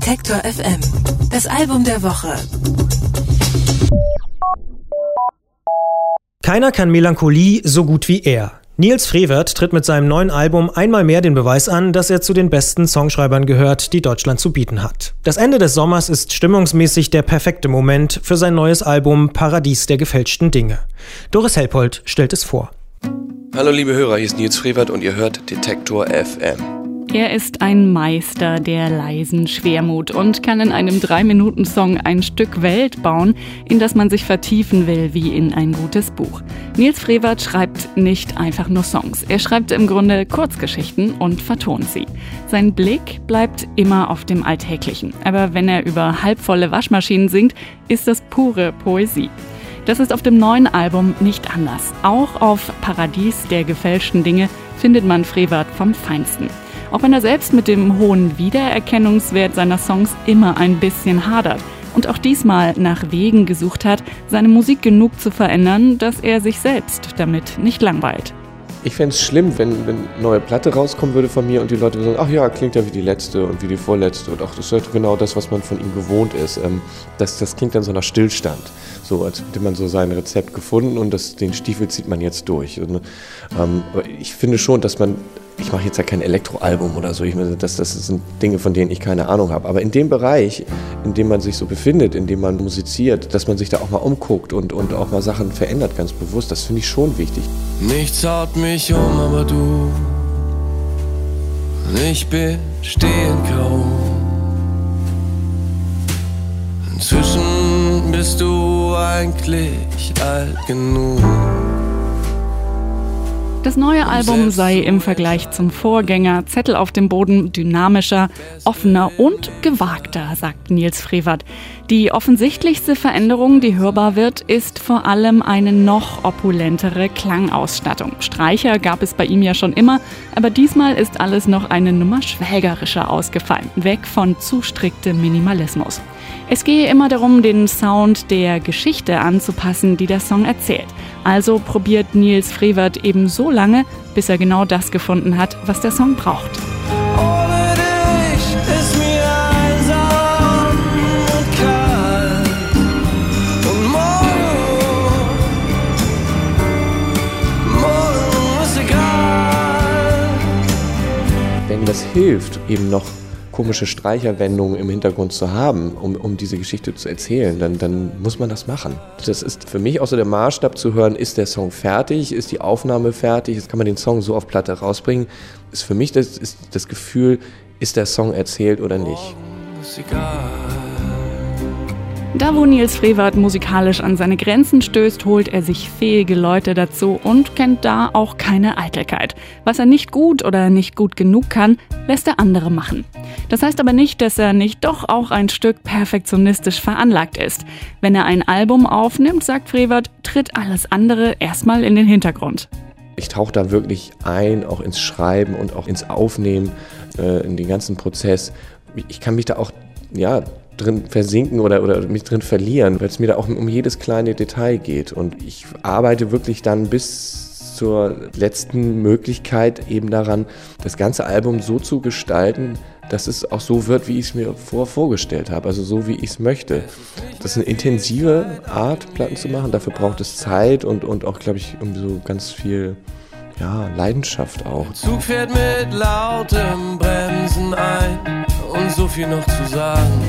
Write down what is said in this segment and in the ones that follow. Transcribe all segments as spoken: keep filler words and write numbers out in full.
Detektor F M. Das Album der Woche. Keiner kann Melancholie so gut wie er. Nils Frevert tritt mit seinem neuen Album einmal mehr den Beweis an, dass er zu den besten Songschreibern gehört, die Deutschland zu bieten hat. Das Ende des Sommers ist stimmungsmäßig der perfekte Moment für sein neues Album Paradies der gefälschten Dinge. Doris Helpold stellt es vor. Hallo liebe Hörer, hier ist Nils Frevert und ihr hört Detektor F M. Er ist ein Meister der leisen Schwermut und kann in einem drei Minuten Song ein Stück Welt bauen, in das man sich vertiefen will, wie in ein gutes Buch. Nils Frevert schreibt nicht einfach nur Songs. Er schreibt im Grunde Kurzgeschichten und vertont sie. Sein Blick bleibt immer auf dem Alltäglichen. Aber wenn er über halbvolle Waschmaschinen singt, ist das pure Poesie. Das ist auf dem neuen Album nicht anders. Auch auf Paradies der gefälschten Dinge findet man Frevert vom Feinsten. Auch wenn er selbst mit dem hohen Wiedererkennungswert seiner Songs immer ein bisschen hadert und auch diesmal nach Wegen gesucht hat, seine Musik genug zu verändern, dass er sich selbst damit nicht langweilt. Ich fände es schlimm, wenn, wenn eine neue Platte rauskommen würde von mir und die Leute sagen, ach ja, klingt ja wie die letzte und wie die vorletzte und ach, das ist genau das, was man von ihm gewohnt ist. Das, das klingt dann so nach Stillstand, so als hätte man so sein Rezept gefunden und das, den Stiefel zieht man jetzt durch. Und, ähm, aber ich finde schon, dass man, ich mache jetzt ja kein Elektroalbum oder so, ich meine, das, das sind Dinge, von denen ich keine Ahnung habe, aber in dem Bereich, in dem man sich so befindet, in dem man musiziert, dass man sich da auch mal umguckt und, und auch mal Sachen verändert, ganz bewusst, das finde ich schon wichtig. Nichts haut mich um, aber du, ich bin stehen kaum. Inzwischen bist du eigentlich alt genug. Das neue Album sei im Vergleich zum Vorgänger Zettel auf dem Boden dynamischer, offener und gewagter, sagt Nils Frevert. Die offensichtlichste Veränderung, die hörbar wird, ist vor allem eine noch opulentere Klangausstattung. Streicher gab es bei ihm ja schon immer, aber diesmal ist alles noch eine Nummer schwelgerischer ausgefallen, weg von zu striktem Minimalismus. Es gehe immer darum, den Sound der Geschichte anzupassen, die der Song erzählt. Also probiert Nils Frevert eben so lange, bis er genau das gefunden hat, was der Song braucht. Ohne dich ist mir einsam und kalt und morgen, morgen ist egal. Wenn das hilft, eben noch komische Streicherwendungen im Hintergrund zu haben, um, um diese Geschichte zu erzählen, dann, dann muss man das machen. Das ist für mich auch so der Maßstab zu hören, ist der Song fertig, ist die Aufnahme fertig, jetzt kann man den Song so auf Platte rausbringen, ist für mich das, ist das Gefühl, ist der Song erzählt oder nicht. Ist egal. Da, wo Nils Frevert musikalisch an seine Grenzen stößt, holt er sich fähige Leute dazu und kennt da auch keine Eitelkeit. Was er nicht gut oder nicht gut genug kann, lässt er andere machen. Das heißt aber nicht, dass er nicht doch auch ein Stück perfektionistisch veranlagt ist. Wenn er ein Album aufnimmt, sagt Frevert, tritt alles andere erstmal in den Hintergrund. Ich tauche da wirklich ein, auch ins Schreiben und auch ins Aufnehmen, äh, in den ganzen Prozess. Ich kann mich da auch, ja, drin versinken oder, oder mich drin verlieren, weil es mir da auch um jedes kleine Detail geht. Und ich arbeite wirklich dann bis zur letzten Möglichkeit eben daran, das ganze Album so zu gestalten, dass es auch so wird, wie ich es mir vor vorgestellt habe, also so, wie ich es möchte. Das ist eine intensive Art, Platten zu machen. Dafür braucht es Zeit und, und auch, glaube ich, irgendwie so ganz viel, ja, Leidenschaft auch. Der Zug fährt mit lautem Bremsen ein und so viel noch zu sagen.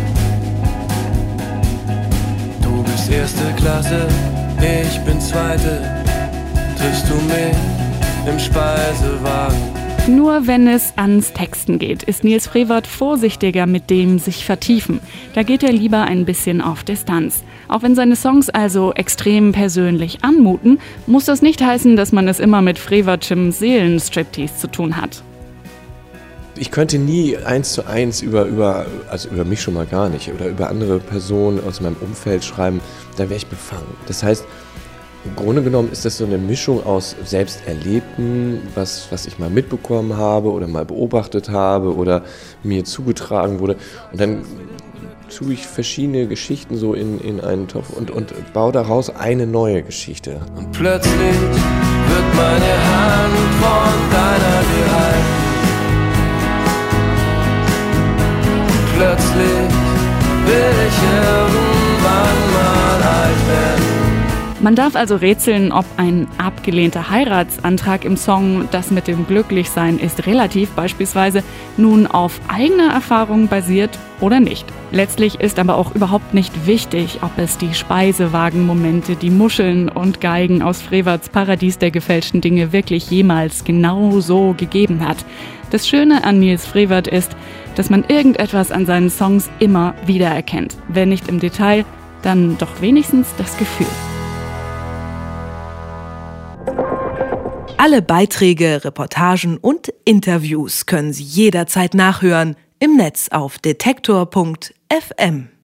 Du bist erste Klasse, ich bin zweite, triffst du mich im Speisewagen. Nur wenn es ans Texten geht, ist Nils Frevert vorsichtiger mit dem sich vertiefen. Da geht er lieber ein bisschen auf Distanz. Auch wenn seine Songs also extrem persönlich anmuten, muss das nicht heißen, dass man es immer mit Frevertschem Seelenstriptease zu tun hat. Ich könnte nie eins zu eins über, über, also über mich schon mal gar nicht, oder über andere Personen aus meinem Umfeld schreiben, da wäre ich befangen. Das heißt, im Grunde genommen ist das so eine Mischung aus Selbsterlebten, was, was ich mal mitbekommen habe oder mal beobachtet habe oder mir zugetragen wurde. Und dann tue ich verschiedene Geschichten so in, in einen Topf und, und baue daraus eine neue Geschichte. Und plötzlich wird meine Hand von deiner gehalten. Und plötzlich Man darf also rätseln, ob ein abgelehnter Heiratsantrag im Song "Das mit dem Glücklichsein ist relativ" beispielsweise nun auf eigener Erfahrung basiert oder nicht. Letztlich ist aber auch überhaupt nicht wichtig, ob es die Speisewagenmomente, die Muscheln und Geigen aus Frewerts Paradies der gefälschten Dinge wirklich jemals genau so gegeben hat. Das Schöne an Nils Frevert ist, dass man irgendetwas an seinen Songs immer wiedererkennt. Wenn nicht im Detail, dann doch wenigstens das Gefühl. Alle Beiträge, Reportagen und Interviews können Sie jederzeit nachhören im Netz auf detektor punkt f m.